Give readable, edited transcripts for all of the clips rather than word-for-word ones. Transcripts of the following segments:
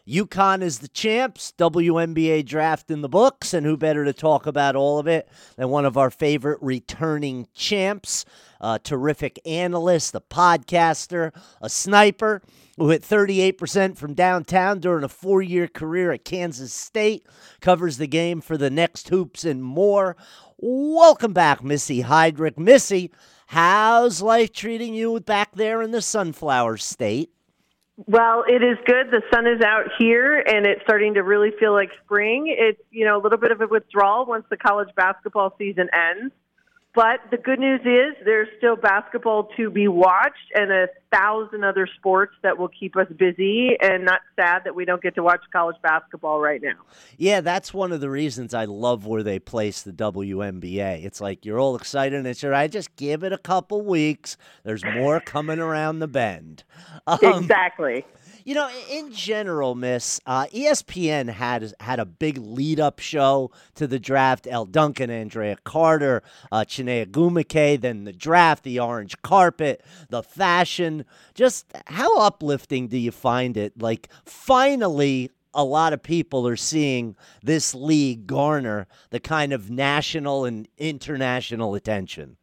UConn is the champs, WNBA draft in the books, and who better to talk about all of it than one of our favorite returning champs, a terrific analyst, a podcaster, a sniper who hit 38% from downtown during a 4-year career at Kansas State, covers the game for the Next Hoops and more. Welcome back, Missy Heidrich. Missy, how's life treating you back there in the Sunflower State? Well, it is good. The sun is out here, and it's starting to really feel like spring. It's, a little bit of a withdrawal once the college basketball season ends. But the good news is there's still basketball to be watched and 1,000 other sports that will keep us busy, and not sad that we don't get to watch college basketball right now. Yeah, that's one of the reasons I love where they place the WNBA. It's like you're all excited, and it's all right, just give it a couple weeks. There's more coming around the bend. Exactly. In general, Miss, ESPN had a big lead-up show to the draft. Elle Duncan, Andrea Carter, Chiney Ogwumike, then the draft, the orange carpet, the fashion. Just how uplifting do you find it? Like, finally, a lot of people are seeing this league garner the kind of national and international attention.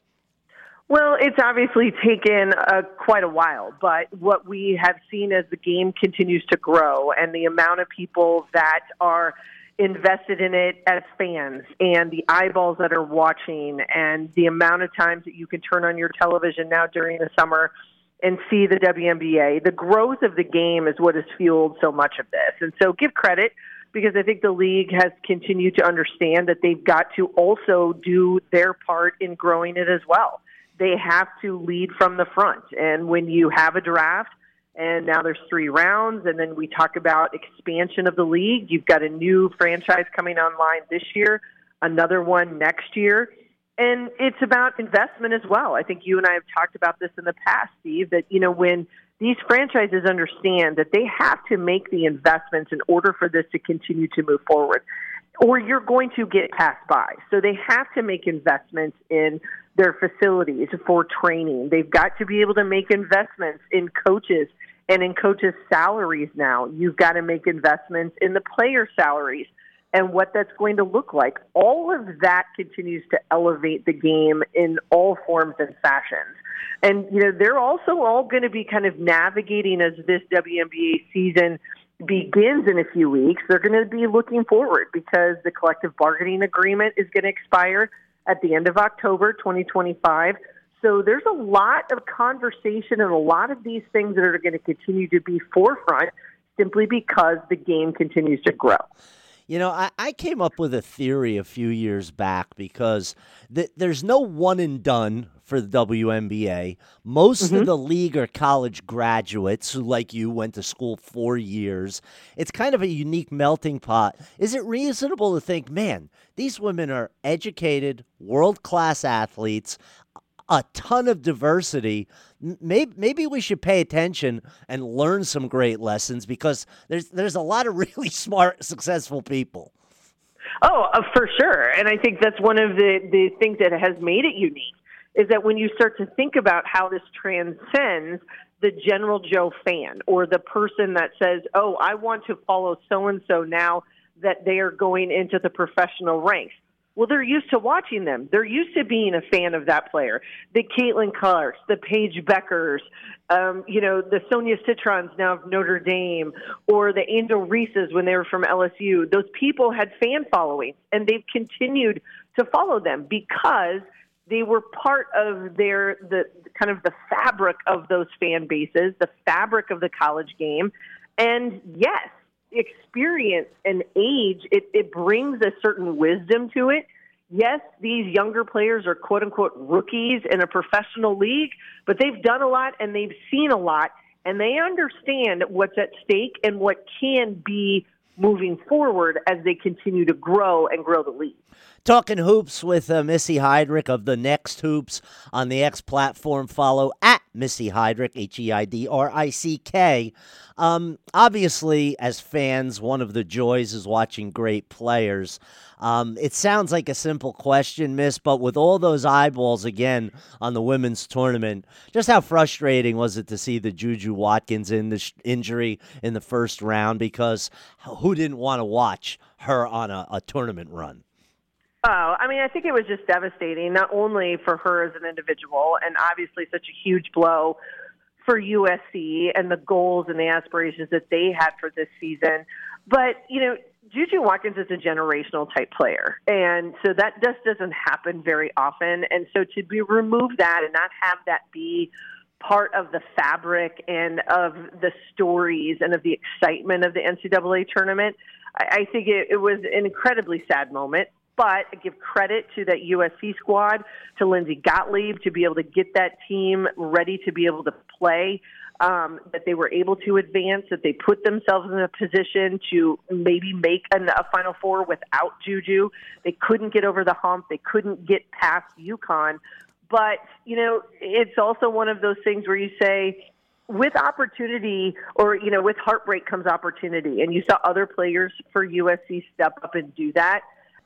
Well, it's obviously taken quite a while, but what we have seen as the game continues to grow and the amount of people that are invested in it as fans and the eyeballs that are watching and the amount of times that you can turn on your television now during the summer and see the WNBA, the growth of the game is what has fueled so much of this. And so give credit, because I think the league has continued to understand that they've got to also do their part in growing it as well. They have to lead from the front. And when you have a draft, and now there's 3 rounds, and then we talk about expansion of the league, you've got a new franchise coming online this year, another one next year, and it's about investment as well. I think you and I have talked about this in the past, Steve, that, when these franchises understand that they have to make the investments in order for this to continue to move forward, or you're going to get passed by. So they have to make investments in their facilities for training. They've got to be able to make investments in coaches and in coaches' salaries now. You've got to make investments in the player salaries and what that's going to look like. All of that continues to elevate the game in all forms and fashions. And, they're also all going to be kind of navigating as this WNBA season begins in a few weeks. They're going to be looking forward because the collective bargaining agreement is going to expire at the end of October 2025. So there's a lot of conversation and a lot of these things that are going to continue to be forefront simply because the game continues to grow. I came up with a theory a few years back because there's no one and done for the WNBA. Most of the league are college graduates who, like you, went to school 4 years. It's kind of a unique melting pot. Is it reasonable to think, man, these women are educated, world-class athletes, a ton of diversity? Maybe we should pay attention and learn some great lessons, because there's a lot of really smart, successful people. Oh, for sure. And I think that's one of the things that has made it unique, is that when you start to think about how this transcends the general Joe fan or the person that says, oh, I want to follow so-and-so now that they are going into the professional ranks. Well, they're used to watching them. They're used to being a fan of that player. The Caitlin Clarks, the Paige Beckers, the Sonia Citrons now of Notre Dame, or the Angel Reeses when they were from LSU. Those people had fan following, and they've continued to follow them because they were part of the kind of the fabric of those fan bases, the fabric of the college game. And yes, experience and age, it brings a certain wisdom to it. Yes, these younger players are quote-unquote rookies in a professional league, but they've done a lot and they've seen a lot, and they understand what's at stake and what can be moving forward as they continue to grow and grow the league. Talking hoops with Missy Heidrich of the Next Hoops on the X platform. Follow at Missy Heidrich, Heidrick. Obviously, as fans, one of the joys is watching great players. It sounds like a simple question, Miss, but with all those eyeballs again on the women's tournament, just how frustrating was it to see the Juju Watkins injury in the first round? Because who didn't want to watch her on a tournament run? Oh, I mean, I think it was just devastating, not only for her as an individual, and obviously such a huge blow for USC and the goals and the aspirations that they had for this season. But, Juju Watkins is a generational type player, and so that just doesn't happen very often. And so to remove that and not have that be part of the fabric and of the stories and of the excitement of the NCAA tournament, I think it was an incredibly sad moment. But I give credit to that USC squad, to Lindsey Gottlieb, to be able to get that team ready to be able to play, that they were able to advance, that they put themselves in a position to maybe make a Final Four without Juju. They couldn't get over the hump. They couldn't get past UConn. But, it's also one of those things where you say, with opportunity or, with heartbreak comes opportunity. And you saw other players for USC step up and do that.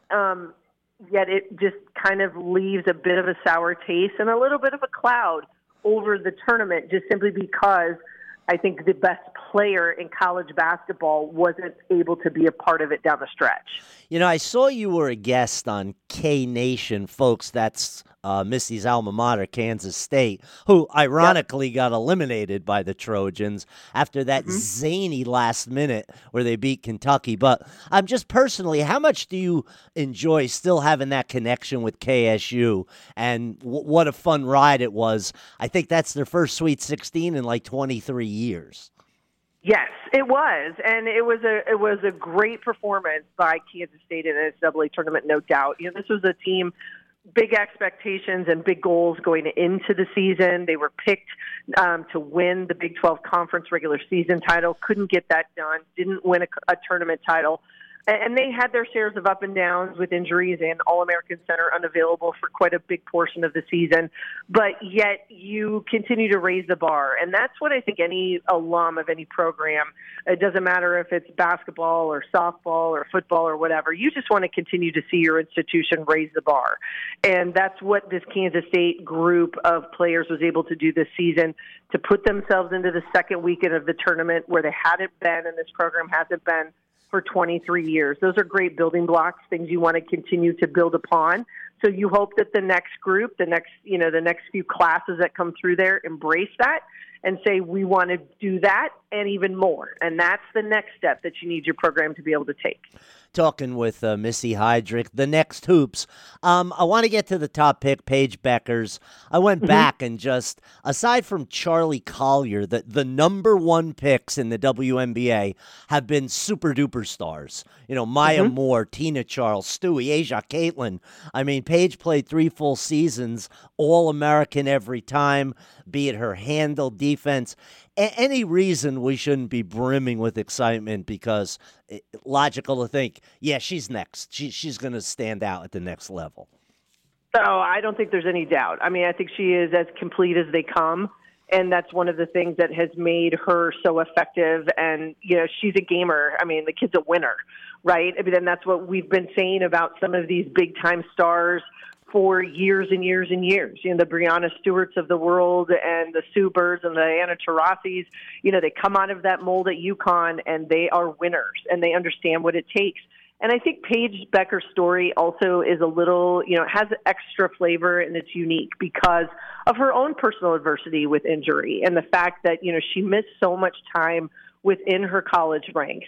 Yet it just kind of leaves a bit of a sour taste and a little bit of a cloud over the tournament, just simply because I think the best player in college basketball wasn't able to be a part of it down the stretch. I saw you were a guest on K-Nation, folks. That's Missy's alma mater, Kansas State, who ironically got eliminated by the Trojans after that zany last minute where they beat Kentucky. But I'm just personally, how much do you enjoy still having that connection with KSU? And what a fun ride it was. I think that's their first Sweet 16 in like 23 years. Yes, it was, and it was a great performance by Kansas State in the NCAA tournament, no doubt. This was a team, big expectations and big goals going into the season. They were picked to win the Big 12 Conference regular season title, couldn't get that done, didn't win a tournament title. And they had their shares of up and downs with injuries and All-American center unavailable for quite a big portion of the season. But yet you continue to raise the bar. And that's what I think any alum of any program, it doesn't matter if it's basketball or softball or football or whatever, you just want to continue to see your institution raise the bar. And that's what this Kansas State group of players was able to do this season, to put themselves into the second weekend of the tournament where they hadn't been, and this program hasn't been for 23 years. Those are great building blocks, things you want to continue to build upon. So you hope that the next group, the next few classes that come through there embrace that and say, we want to do that and even more. And that's the next step that you need your program to be able to take. Talking with Missy Heidrich, the Next Hoops. I want to get to the top pick, Paige Bueckers. I went back and just, aside from Charlie Collier, the number one picks in the WNBA have been super-duper stars. Maya Moore, Tina Charles, Stewie, Asia, Caitlin. I mean, Paige played 3 full seasons, All-American every time, be it her handle, defense. Any reason we shouldn't be brimming with excitement, because logical to think, yeah, she's next. She's going to stand out at the next level. Oh, I don't think there's any doubt. I mean, I think she is as complete as they come, and that's one of the things that has made her so effective. And, she's a gamer. I mean, the kid's a winner, right? I mean, and that's what we've been saying about some of these big-time stars for years and years and years. The Breanna Stewarts of the world and the Sue Birds and the Anna Taurasi's, they come out of that mold at UConn and they are winners and they understand what it takes. And I think Paige Buecker's story also is a little, has extra flavor, and it's unique because of her own personal adversity with injury and the fact that, she missed so much time within her college ranks.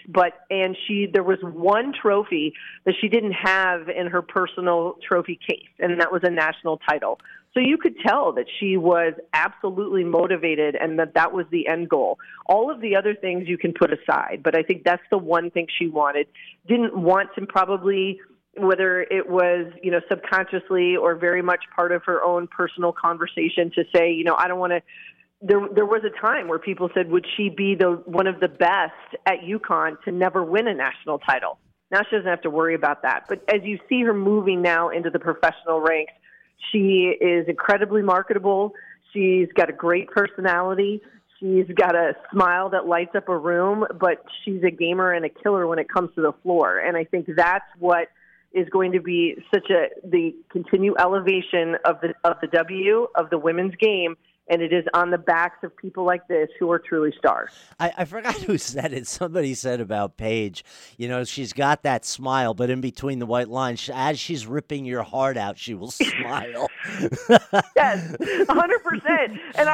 There was one trophy that she didn't have in her personal trophy case, and that was a national title. So you could tell that she was absolutely motivated and that was the end goal. All of the other things you can put aside, but I think that's the one thing she wanted. Didn't want to probably, whether it was, subconsciously or very much part of her own personal conversation, to say, I don't want to. There was a time where people said, would she be one of the best at UConn to never win a national title? Now she doesn't have to worry about that. But as you see her moving now into the professional ranks, she is incredibly marketable. She's got a great personality. She's got a smile that lights up a room, but she's a gamer and a killer when it comes to the floor. And I think that's what is going to be the continued elevation of the women's game. And it is on the backs of people like this who are truly stars. I forgot who said it. Somebody said about Paige, she's got that smile, but in between the white lines, as she's ripping your heart out, she will smile. Yes, 100%. And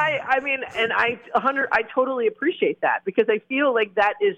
I totally appreciate that, because I feel like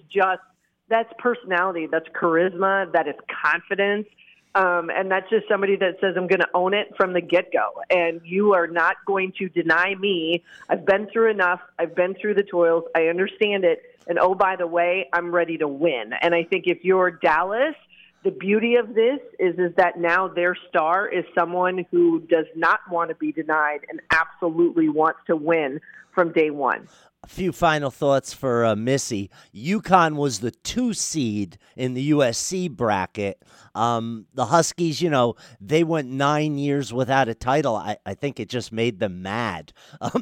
that's personality, that's charisma, that is confidence. And that's just somebody that says, I'm going to own it from the get-go. And you are not going to deny me. I've been through enough. I've been through the toils. I understand it. And, oh, by the way, I'm ready to win. And I think if you're Dallas, the beauty of this is that now their star is someone who does not want to be denied and absolutely wants to win from day one. A few final thoughts for Missy. UConn was the 2 seed in the USC bracket. The Huskies, they went 9 years without a title. I think it just made them mad.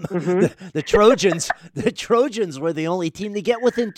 The Trojans were the only team to get within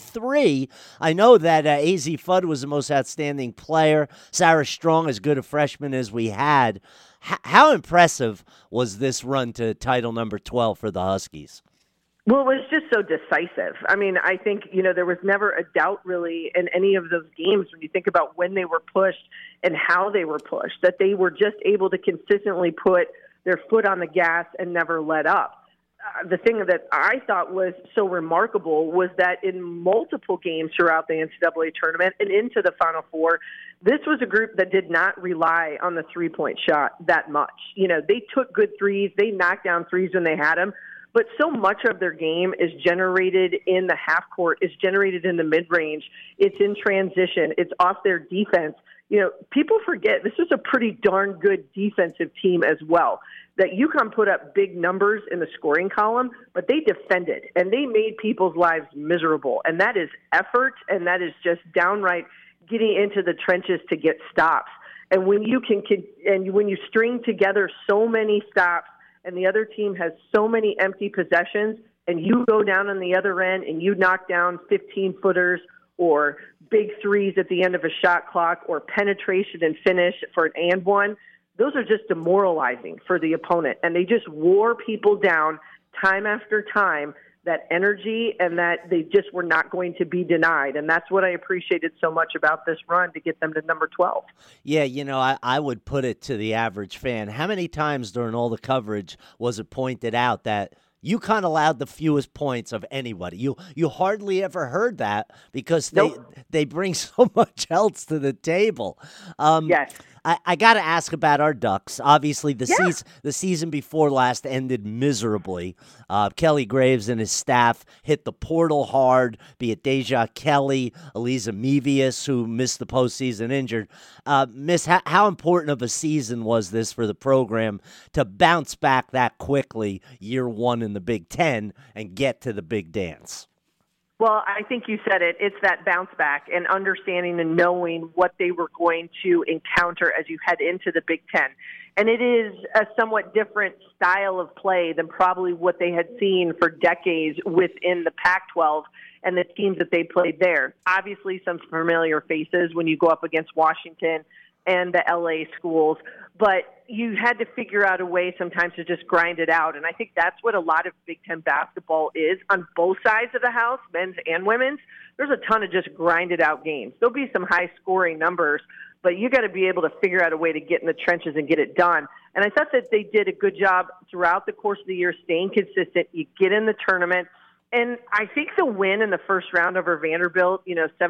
23. I know that AZ Fudd was the most outstanding player. Sarah Strong, as good a freshman as we had. How impressive was this run to title number 12 for the Huskies? Well, it was just so decisive. I mean, I think, there was never a doubt really in any of those games when you think about when they were pushed and how they were pushed, that they were just able to consistently put their foot on the gas and never let up. The thing that I thought was so remarkable was that in multiple games throughout the NCAA tournament and into the Final Four, this was a group that did not rely on the three-point shot that much. They took good threes. They knocked down threes when they had them. But so much of their game is generated in the half court, is generated in the mid-range. It's in transition. It's off their defense. People forget this was a pretty darn good defensive team as well. That UConn put up big numbers in the scoring column, but they defended, and they made people's lives miserable. And that is effort, and that is just downright getting into the trenches to get stops. And when you when you string together so many stops, and the other team has so many empty possessions, and you go down on the other end and you knock down 15-footers or big threes at the end of a shot clock or penetration and finish for an and one, those are just demoralizing for the opponent. And they just wore people down time after time, that energy, and that they just were not going to be denied. And that's what I appreciated so much about this run to get them to number 12. Yeah, I would put it to the average fan. How many times during all the coverage was it pointed out that UConn allowed the fewest points of anybody? You hardly ever heard that because they bring so much else to the table. Yes. I got to ask about our Ducks. Obviously, the season before last ended miserably. Kelly Graves and his staff hit the portal hard, be it Deja Kelly, Eliza Mevius, who missed the postseason injured. Miss, how important of a season was this for the program to bounce back that quickly year one in the Big Ten and get to the big dance? Well, I think you said it. It's that bounce back and understanding and knowing what they were going to encounter as you head into the Big Ten. And it is a somewhat different style of play than probably what they had seen for decades within the Pac-12 and the teams that they played there. Obviously, some familiar faces when you go up against Washington and the LA schools, but you had to figure out a way sometimes to just grind it out. And I think that's what a lot of Big Ten basketball is on both sides of the house, men's and women's. There's a ton of just grinded out games. There'll be some high scoring numbers, but you got to be able to figure out a way to get in the trenches and get it done. And I thought that they did a good job throughout the course of the year, staying consistent. You get in the tournament. And I think the win in the first round over Vanderbilt,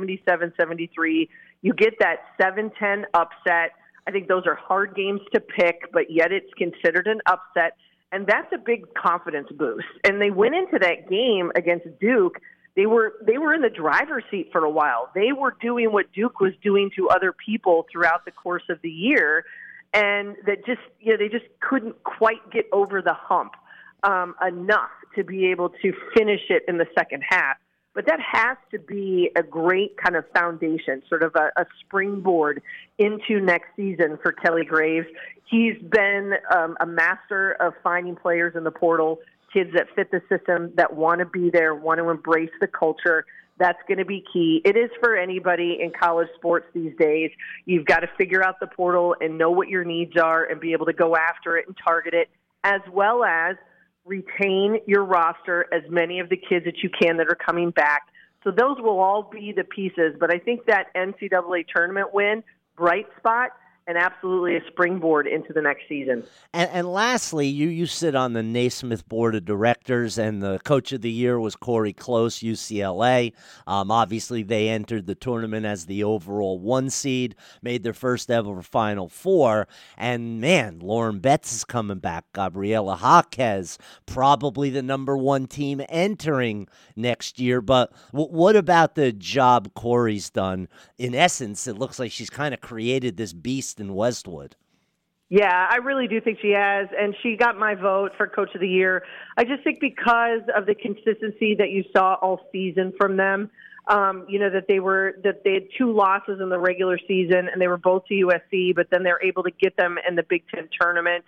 77-73, you get that 7-10 upset. I think those are hard games to pick, but yet it's considered an upset. And that's a big confidence boost. And they went into that game against Duke. They were in the driver's seat for a while. They were doing what Duke was doing to other people throughout the course of the year. And that they just couldn't quite get over the hump enough to be able to finish it in the second half. but that has to be a great kind of foundation, sort of a springboard into next season for Kelly Graves. He's been a master of finding players in the portal, kids that fit the system, that want to be there, want to embrace the culture. That's going to be key. It is for anybody in college sports these days. You've got to figure out the portal and know what your needs are and be able to go after it and target it, as well as retain your roster, as many of the kids that you can that are coming back. So those will all be the pieces. But I think that NCAA tournament win, bright spot, and absolutely a springboard into the next season. And lastly, you sit on the Naismith Board of Directors, and the Coach of the Year was Corey Close, UCLA. Obviously, they entered the tournament as the overall 1 seed, made their first ever Final Four, and man, Lauren Betts is coming back. Gabriela Jaquez, probably the number 1 team entering next year. But what about the job Corey's done? In essence, it looks like she's kind of created this beast in Westwood. Yeah, I really do think she has, and she got my vote for Coach of the Year. I just think because of the consistency that you saw all season from them, that they had 2 losses in the regular season, and they were both to USC, but then they're able to get them in the Big Ten tournament.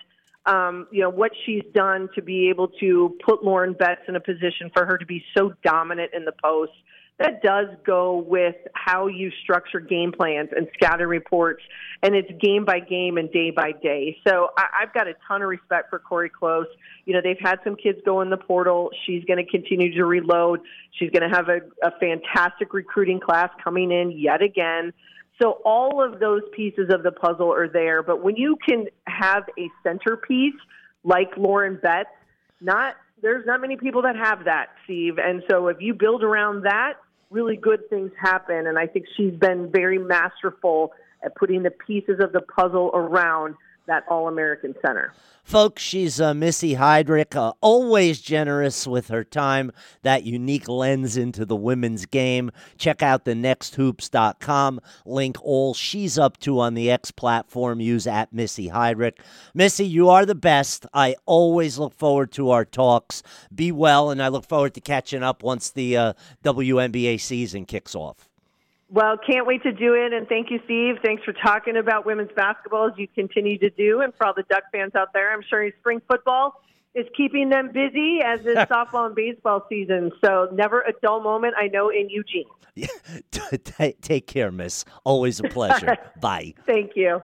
What she's done to be able to put Lauren Betts in a position for her to be so dominant in the post, that does go with how you structure game plans and scouting reports, and it's game by game and day by day. So I've got a ton of respect for Corey Close. They've had some kids go in the portal. She's going to continue to reload. She's going to have a fantastic recruiting class coming in yet again. So all of those pieces of the puzzle are there. But when you can have a centerpiece like Lauren Betts, there's not many people that have that, Steve. And so if you build around that, really good things happen, and I think she's been very masterful at putting the pieces of the puzzle around that All-American center. Folks, she's Missy Heidrich, always generous with her time, that unique lens into the women's game. Check out the nexthoops.com. Link all she's up to on the X platform. Use at Missy Heidrich. Missy, you are the best. I always look forward to our talks. Be well, and I look forward to catching up once the WNBA season kicks off. Well, can't wait to do it, and thank you, Steve. Thanks for talking about women's basketball as you continue to do, and for all the Duck fans out there, I'm sure spring football is keeping them busy, as is softball and baseball season. So never a dull moment, I know, in Eugene. Take care, miss. Always a pleasure. Bye. Thank you.